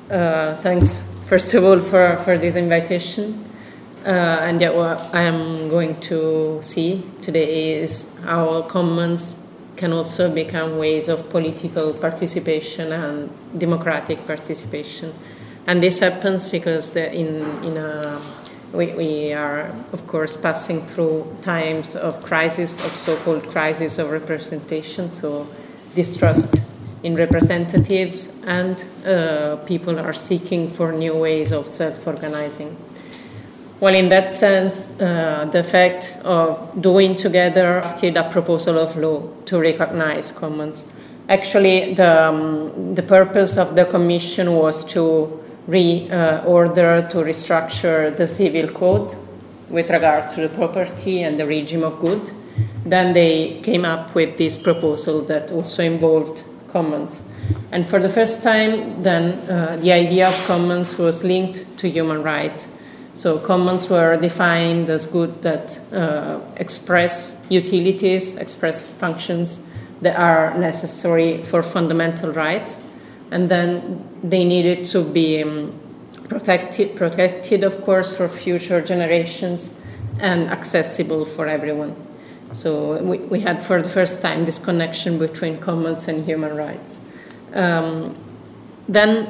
Thanks, first of all, for this invitation. And yet what I am going to see today is how commons can also become ways of political participation and democratic participation. And this happens because we are, of course, passing through times of crisis, of so-called crisis of representation, so distrust in representatives, and people are seeking for new ways of self-organizing. Well, in that sense, the fact of doing together a proposal of law to recognize commons. Actually, the purpose of the Commission was to reorder, to restructure the civil code with regard to the property and the regime of good. Then they came up with this proposal that also involved commons. And for the first time, then, the idea of commons was linked to human rights. So commons were defined as good that express utilities, express functions that are necessary for fundamental rights. And then they needed to be protected, of course, for future generations and accessible for everyone. So we had for the first time this connection between commons and human rights. Then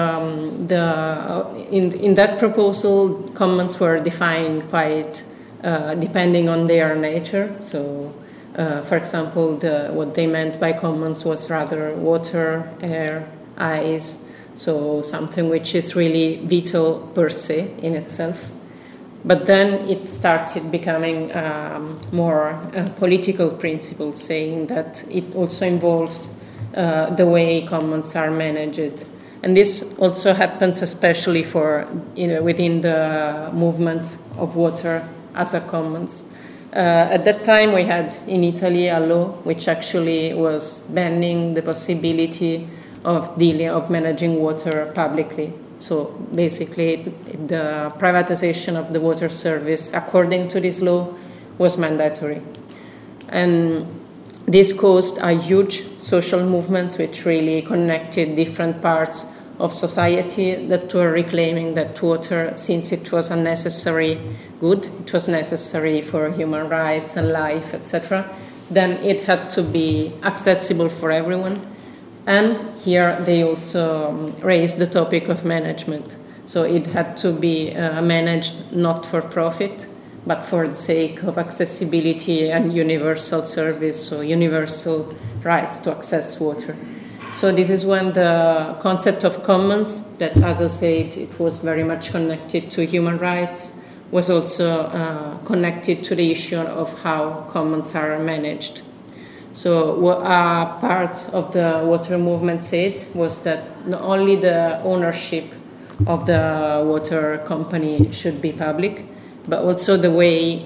in that proposal, commons were defined quite depending on their nature. So, for example, what they meant by commons was rather water, air, ice, so something which is really vital per se in itself. But then it started becoming more political principle, saying that it also involves the way commons are managed. And this also happens especially for, within the movement of water as a commons. At that time we had in Italy a law which actually was banning the possibility of managing water publicly. So basically the privatization of the water service according to this law was mandatory. And this caused a huge social movements which really connected different parts of society that were reclaiming that water, since it was a necessary good, it was necessary for human rights and life, etc., then it had to be accessible for everyone. And here they also raised the topic of management. So it had to be managed not for profit, but for the sake of accessibility and universal service, so universal rights to access water. So this is when the concept of commons, that as I said, it was very much connected to human rights, was also connected to the issue of how commons are managed. So what part of the water movement said was that not only the ownership of the water company should be public, but also the way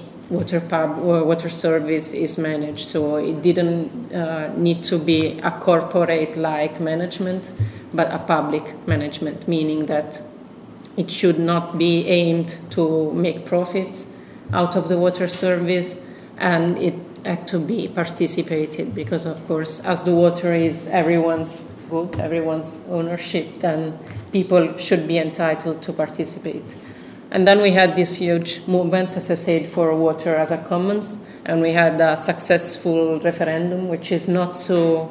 water service is managed. So it didn't need to be a corporate-like management, but a public management, meaning that it should not be aimed to make profits out of the water service, and it had to be participated, because of course, as the water is everyone's good, everyone's ownership, then people should be entitled to participate. And then we had this huge movement, as I said, for water as a commons, and we had a successful referendum, which is not so,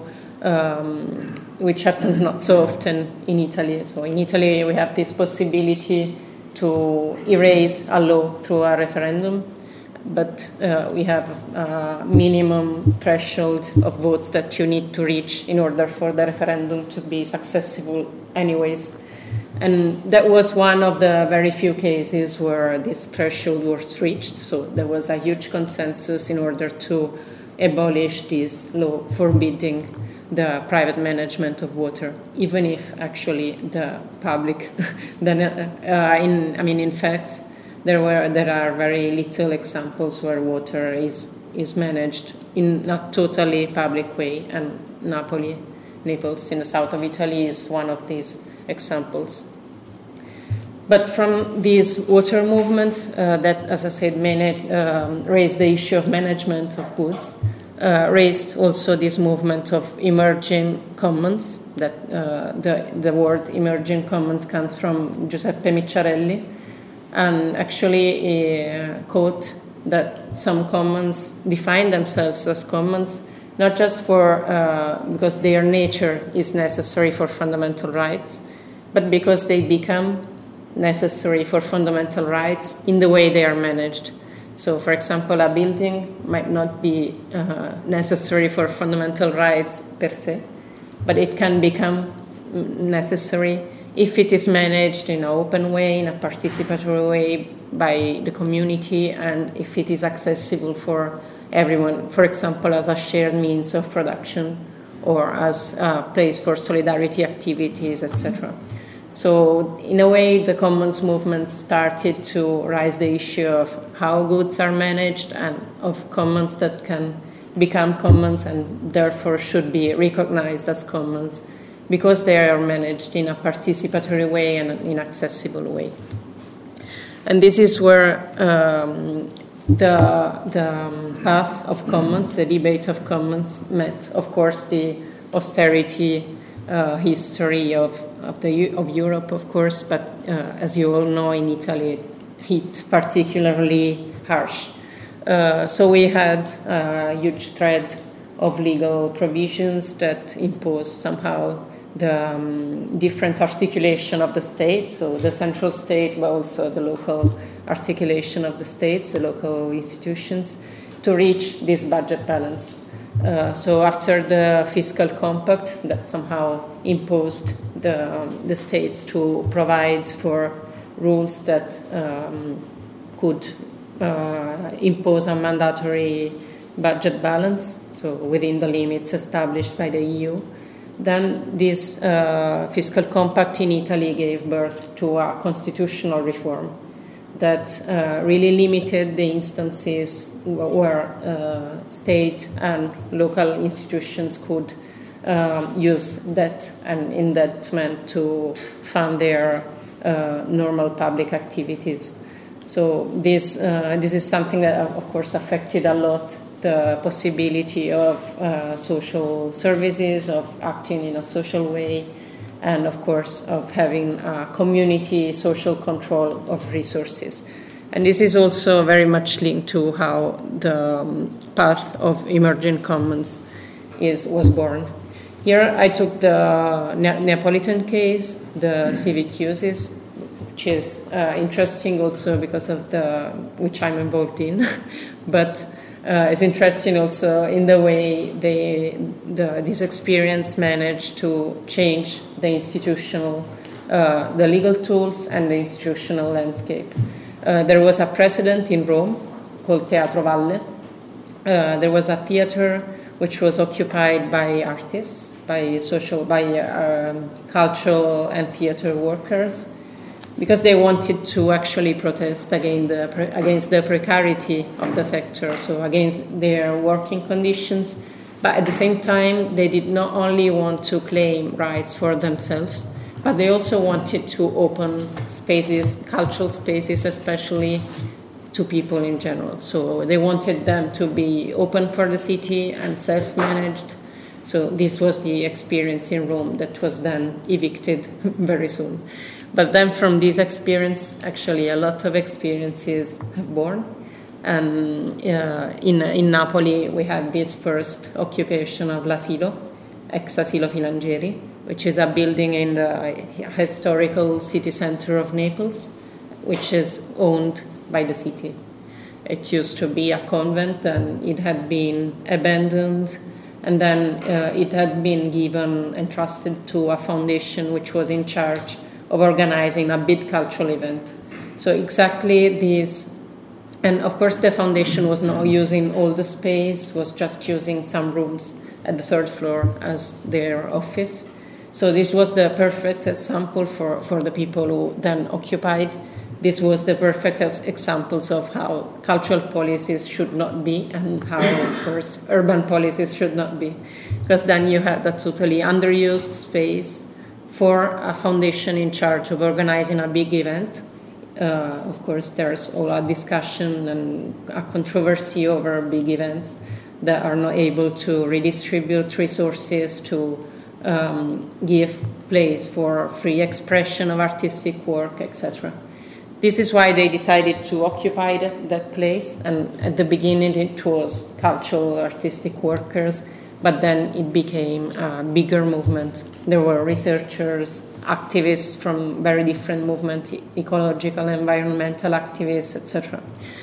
which happens not so often in Italy. So in Italy, we have this possibility to erase a law through a referendum, but we have a minimum threshold of votes that you need to reach in order for the referendum to be successful anyways. And that was one of the very few cases where this threshold was reached. So there was a huge consensus in order to abolish this law forbidding the private management of water, even if actually the public, in fact, there are very little examples where water is managed in a totally public way, and Naples in the south of Italy is one of these examples. But from these water movements that, as I said, raised the issue of management of goods, raised also this movement of emerging commons, that the word emerging commons comes from Giuseppe Micciarelli, and actually he quote that some commons define themselves as commons not just for because their nature is necessary for fundamental rights, but because they become necessary for fundamental rights in the way they are managed. So, for example, a building might not be necessary for fundamental rights per se, but it can become necessary if it is managed in an open way, in a participatory way by the community, and if it is accessible for everyone, for example, as a shared means of production or as a place for solidarity activities, etc. So, in a way, the commons movement started to raise the issue of how goods are managed and of commons that can become commons and therefore should be recognized as commons because they are managed in a participatory way and in an accessible way. And this is where the path of commons, the debate of commons, met, of course, the austerity history of Europe, of course, but as you all know, in Italy, it hit particularly harsh. So we had a huge thread of legal provisions that imposed somehow the different articulation of the state, so the central state, but also the local articulation of the states, the local institutions, to reach this budget balance. So after the fiscal compact that somehow imposed the states to provide for rules that could impose a mandatory budget balance, so within the limits established by the EU, then this fiscal compact in Italy gave birth to a constitutional reform that really limited the instances where state and local institutions could use debt and indebtment to fund their normal public activities. So this is something that, of course, affected a lot the possibility of social services, of acting in a social way, and of course of having a community social control of resources. And this is also very much linked to how the path of emerging commons was born. Here I took the Neapolitan case, the civic uses, which is interesting also because of which I'm involved in, but it's interesting also in the way this experience managed to change the institutional, the legal tools and the institutional landscape. There was a precedent in Rome called Teatro Valle. There was a theater which was occupied by artists, by cultural and theater workers, because they wanted to actually protest against the precarity of the sector, so against their working conditions. But at the same time, they did not only want to claim rights for themselves, but they also wanted to open spaces, cultural spaces especially, to people in general. So they wanted them to be open for the city and self-managed. So this was the experience in Rome that was then evicted very soon. But then from this experience, actually a lot of experiences have born. And in Napoli, we had this first occupation of l'Asilo, ex-Asilo Filangieri, which is a building in the historical city center of Naples, which is owned by the city. It used to be a convent, and it had been abandoned, and then it had been entrusted to a foundation which was in charge of organizing a big cultural event. So exactly this, and of course the foundation was not using all the space, was just using some rooms at the third floor as their office. So this was the perfect example for the people who then occupied. This was the perfect examples of how cultural policies should not be and how, of course, urban policies should not be. Because then you had a totally underused space for a foundation in charge of organizing a big event. Of course, there's all a discussion and a controversy over big events that are not able to redistribute resources, to give place for free expression of artistic work, etc. This is why they decided to occupy that place, and at the beginning it was cultural artistic workers, but then it became a bigger movement. There were researchers, activists from very different movements, ecological, environmental activists, etc.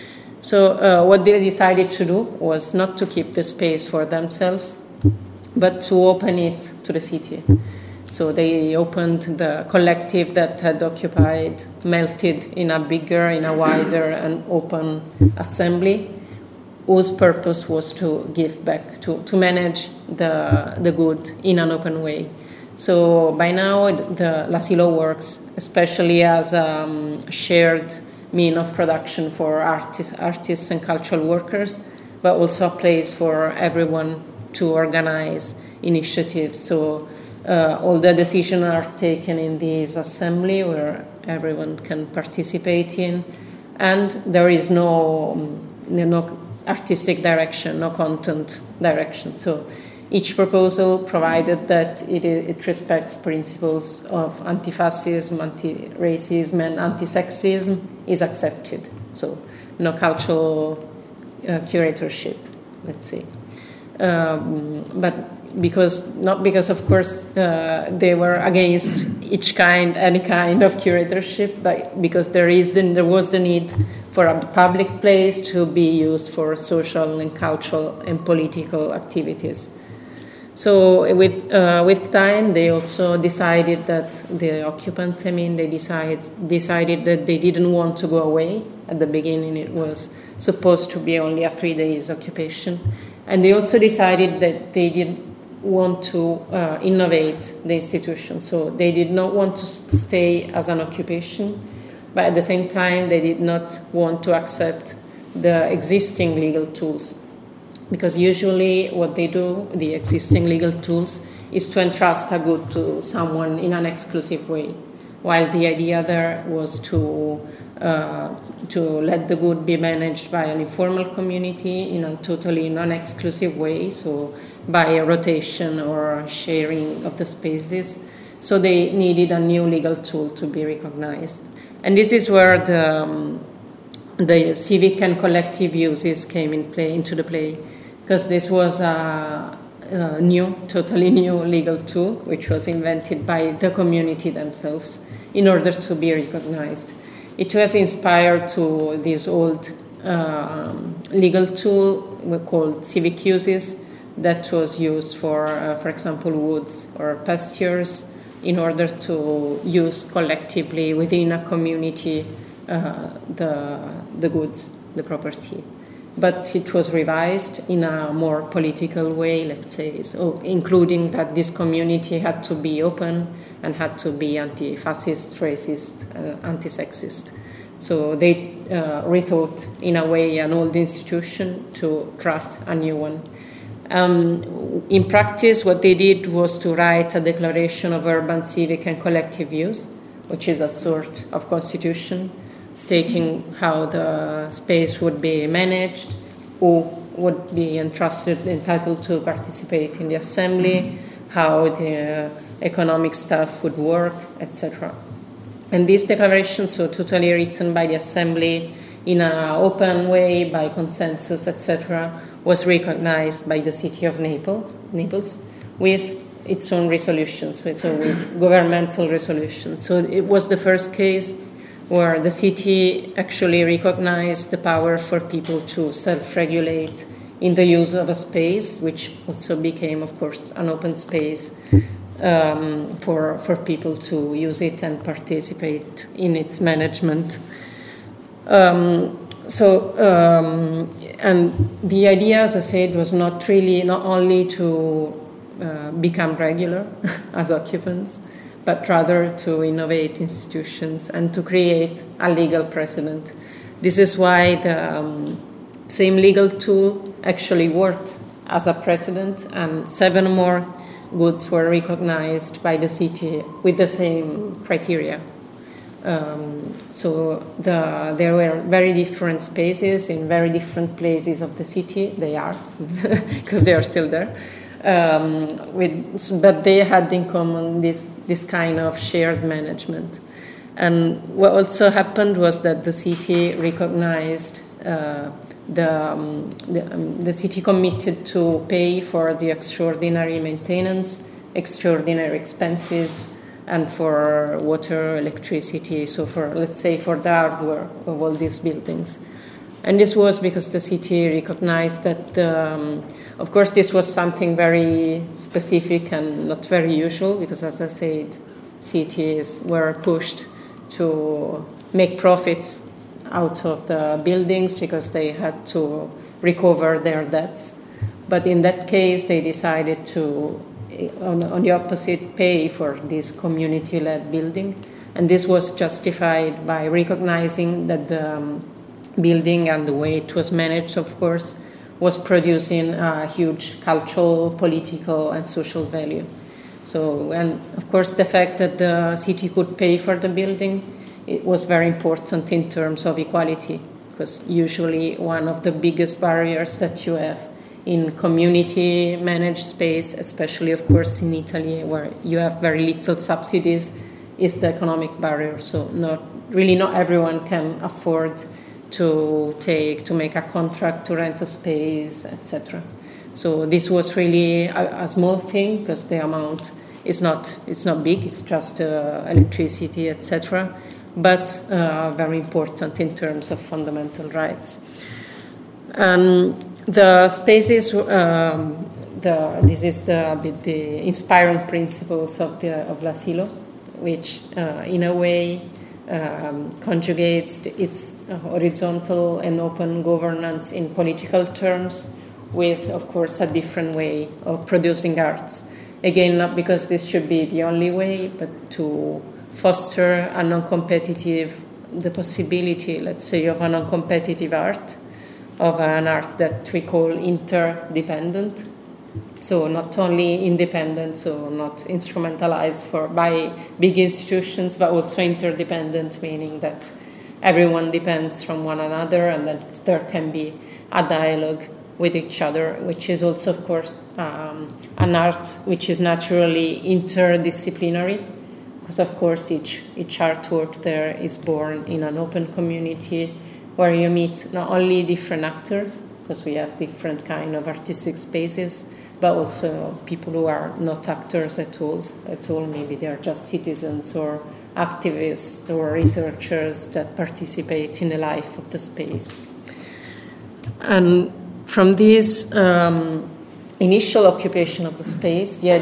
So what they decided to do was not to keep the space for themselves, but to open it to the city. So they opened the collective that had occupied, melted in a bigger, in a wider and open assembly, whose purpose was to give back, to manage the good in an open way. So by now, the L'Asilo works, especially as a shared mean of production for artists and cultural workers, but also a place for everyone to organize initiatives. So all the decisions are taken in this assembly where everyone can participate in, and there is no artistic direction, no content direction. So each proposal, provided that it respects principles of anti-fascism, anti-racism, and anti-sexism, is accepted. So no cultural curatorship, let's say. But not because of course they were against any kind of curatorship, but because there was the need for a public place to be used for social and cultural and political activities. So with time, they also decided that the occupants, they decided that they didn't want to go away. At the beginning, it was supposed to be only a 3 days occupation. And they also decided that they didn't want to innovate the institution. So they did not want to stay as an occupation, but at the same time, they did not want to accept the existing legal tools. Because usually what they do, the existing legal tools, is to entrust a good to someone in an exclusive way, while the idea there was to let the good be managed by an informal community in a totally non-exclusive way, so by a rotation or sharing of the spaces. So they needed a new legal tool to be recognized. And this is where the civic and collective uses came into the play, because this was a totally new legal tool, which was invented by the community themselves in order to be recognized. It was inspired to this old legal tool called civic uses that was used for example, woods or pastures, in order to use collectively within a community the goods, the property. But it was revised in a more political way, let's say, so including that this community had to be open and had to be anti-fascist, racist, anti-sexist. So they rethought, in a way, an old institution to craft a new one. In practice, what they did was to write a declaration of urban, civic, and collective use, which is a sort of constitution, stating how the space would be managed, who would be entitled to participate in the assembly, how the economic stuff would work, etc. And this declaration, so totally written by the assembly in an open way, by consensus, etc., was recognized by the city of Naples with its own resolutions, so with governmental resolutions. So it was the first case where the city actually recognized the power for people to self-regulate in the use of a space, which also became, of course, an open space for people to use it and participate in its management. And the idea, as I said, was not only to become regular as occupants, but rather to innovate institutions and to create a legal precedent. This is why the same legal tool actually worked as a precedent, and 7 more goods were recognized by the city with the same criteria. There were very different spaces in very different places of the city. They are, because they are still there. But they had in common this kind of shared management. And what also happened was that the city recognized the city committed to pay for the extraordinary maintenance, extraordinary expenses, and for water, electricity, so let's say for the hardware of all these buildings. And this was because the city recognized that, of course, this was something very specific and not very usual, because, as I said, cities were pushed to make profits out of the buildings because they had to recover their debts. But in that case, they decided to, on the opposite, pay for this community-led building. And this was justified by recognizing that the building and the way it was managed, of course, was producing a huge cultural, political, and social value. So, and of course, the fact that the city could pay for the building, it was very important in terms of equality, because usually one of the biggest barriers that you have in community managed space, especially, of course, in Italy, where you have very little subsidies, is the economic barrier. So not everyone can afford to make a contract to rent a space, etc. So this was really a small thing, because the amount is not big. It's just electricity, etc. But very important in terms of fundamental rights. The spaces. This is the inspiring principles of l'Asilo, which in a way conjugates its horizontal and open governance in political terms with, of course, a different way of producing arts. Again, not because this should be the only way, but to foster a the possibility, let's say, of a non-competitive art, of an art that we call interdependent. So not only independent, so not instrumentalized by big institutions, but also interdependent, meaning that everyone depends from one another and that there can be a dialogue with each other, which is also, of course, an art which is naturally interdisciplinary, because, of course, each artwork there is born in an open community where you meet not only different actors, because we have different kind of artistic spaces, but also people who are not actors at all. Maybe they are just citizens or activists or researchers that participate in the life of the space. And from this initial occupation of the space, the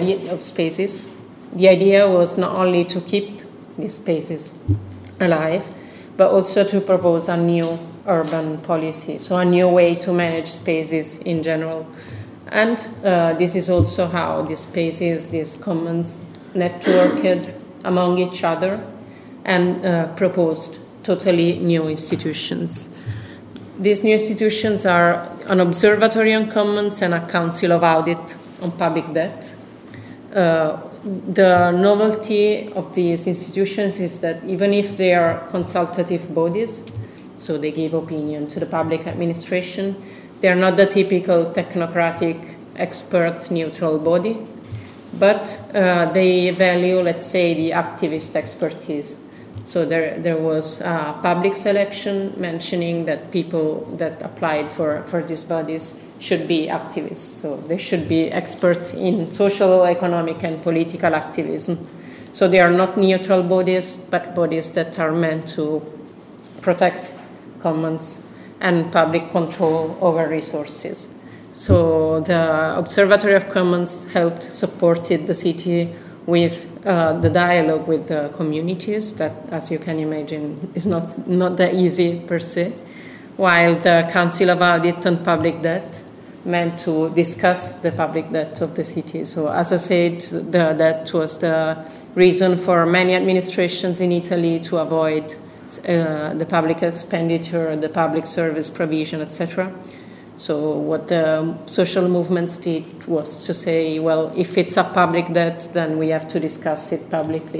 idea was not only to keep these spaces alive, but also to propose a new urban policy, so a new way to manage spaces in general. And this is also how these spaces, these commons, networked among each other and proposed totally new institutions. These new institutions are an observatory on commons and a council of audit on public debt. The novelty of these institutions is that even if they are consultative bodies, so they give opinion to the public administration, they are not the typical technocratic, expert, neutral body, but they value, let's say, the activist expertise. So there was a public selection mentioning that people that applied for these bodies should be activists. So they should be experts in social, economic, and political activism. So they are not neutral bodies, but bodies that are meant to protect commons and public control over resources. So the Observatory of Commons supported the city with the dialogue with the communities that, as you can imagine, is not that easy per se, while the Council of Audit on Public Debt meant to discuss the public debt of the city. So as I said, the debt was the reason for many administrations in Italy to avoid the public expenditure, the public service provision, etc. So what the social movements did was to say, well, if it's a public debt, then we have to discuss it publicly.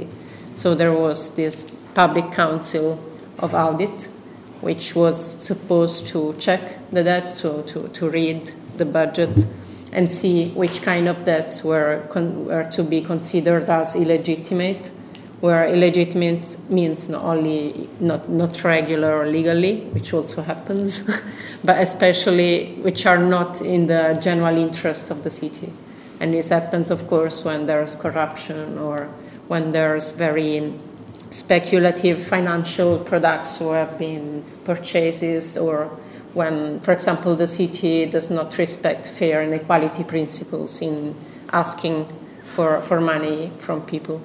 So there was this public council of audit, which was supposed to check the debt, so to read the budget and see which kind of debts were to be considered as illegitimate, where illegitimate means not only not regular or legally, which also happens, but especially which are not in the general interest of the city. And this happens, of course, when there's corruption or when there's very speculative financial products who have been purchased, or when, for example, the city does not respect fair and equality principles in asking for money from people.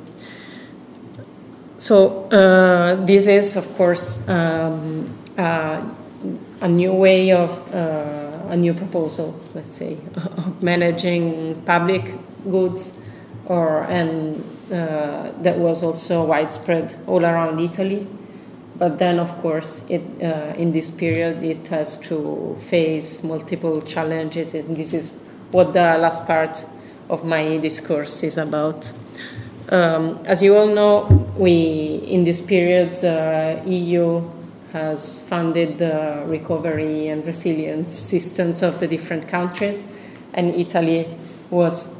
So this is, of course, a new way of, a new proposal, let's say, of managing public goods, and that was also widespread all around Italy. But then, of course, in this period, it has to face multiple challenges, and this is what the last part of my discourse is about. As you all know, in this period, the EU has funded the recovery and resilience systems of the different countries, and Italy was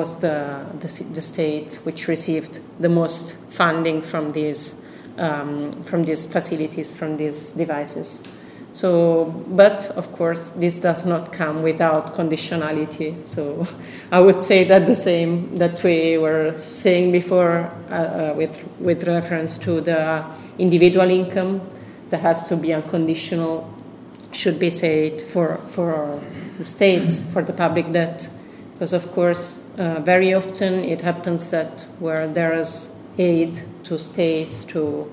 the state which received the most funding from these facilities, from these devices. So, but of course, this does not come without conditionality. So, I would say that the same that we were saying before, with reference to the individual income, that has to be unconditional, should be said for the states, for the public debt, because of course, very often it happens that where there is aid to states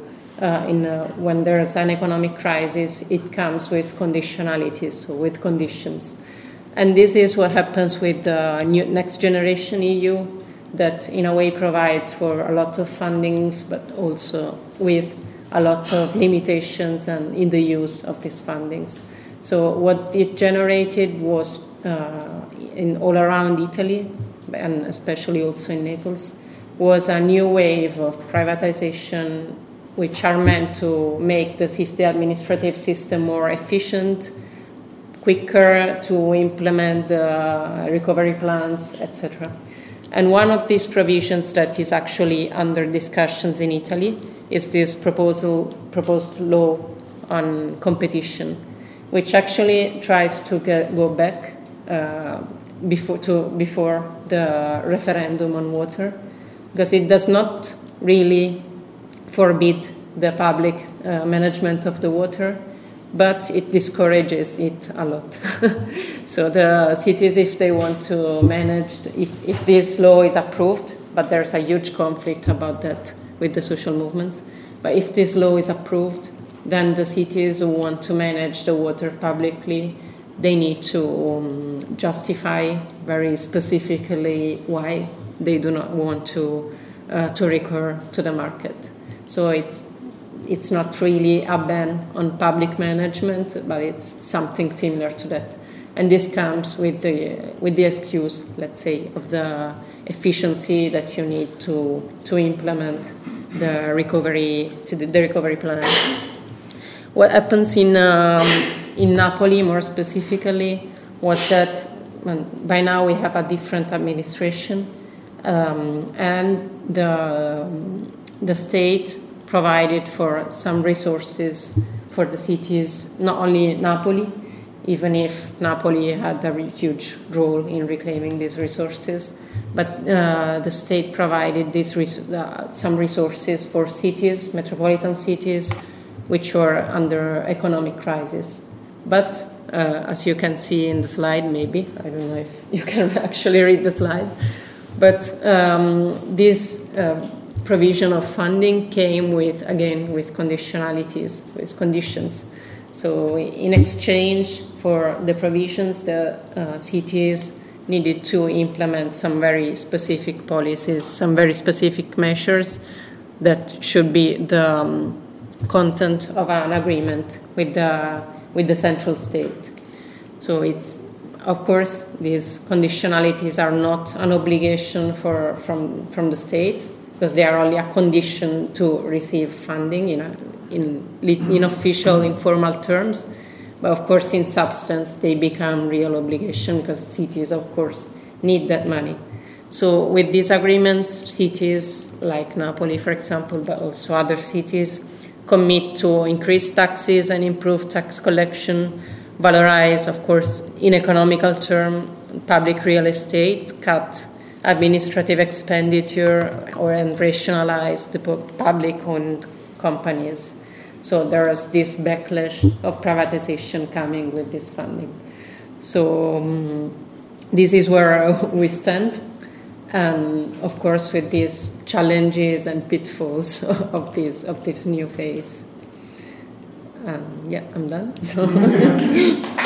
when there's an economic crisis, it comes with conditionalities, so with conditions. And this is what happens with the Next Generation EU, that in a way provides for a lot of fundings, but also with a lot of limitations and in the use of these fundings. So what it generated was, all around Italy, and especially also in Naples, was a new wave of privatization, which are meant to make the administrative system more efficient, quicker to implement the recovery plans, etc. And one of these provisions that is actually under discussions in Italy is this proposed law on competition, which actually tries to go back before the referendum on water, because it does not really forbid the public management of the water, but it discourages it a lot. So the cities, if they want to manage, if this law is approved, but there's a huge conflict about that with the social movements, but if this law is approved, then the cities who want to manage the water publicly, they need to justify very specifically why they do not want to recur to the market. So it's not really a ban on public management, but it's something similar to that. And this comes with the excuse, let's say, of the efficiency that you need to implement the recovery plan. What happens in Napoli, more specifically, was that by now we have a different administration, and the state provided for some resources for the cities, not only Napoli, even if Napoli had a huge role in reclaiming these resources, but the state provided some resources for cities, metropolitan cities, which were under economic crisis. But as you can see in the slide, maybe, I don't know if you can actually read the slide, but this provision of funding came with conditionalities, with conditions. So in exchange for the provisions, the cities needed to implement some very specific policies, some very specific measures that should be the content of an agreement with the central state. So it's, of course, these conditionalities are not an obligation from the state. because they are only a condition to receive funding in official, informal terms. But of course, in substance, they become real obligation because cities, of course, need that money. So with these agreements, cities like Napoli, for example, but also other cities, commit to increase taxes and improve tax collection, valorize, of course, in economical term, public real estate, cut administrative expenditure, and rationalize the public-owned companies. So there is this backlash of privatization coming with this funding. So this is where we stand. Of course, with these challenges and pitfalls of this new phase. Yeah, I'm done. So